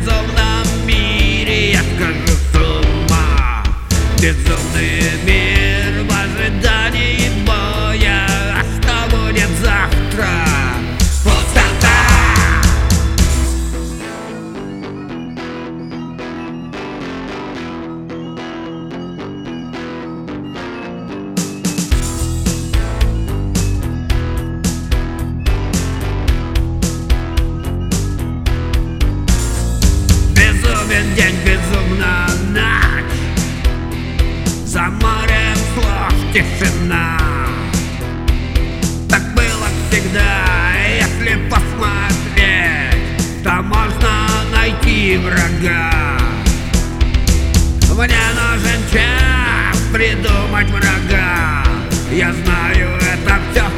безумном мире я схожу с ума. Безумный мир в ожидании боя. А что будет завтра? Пустота! Безумен день, безумна ночь. За морем слов тишина. Так было всегда, если посмотреть, то можно найти врага. Мне нужен час придумать врага. Я знаю, это все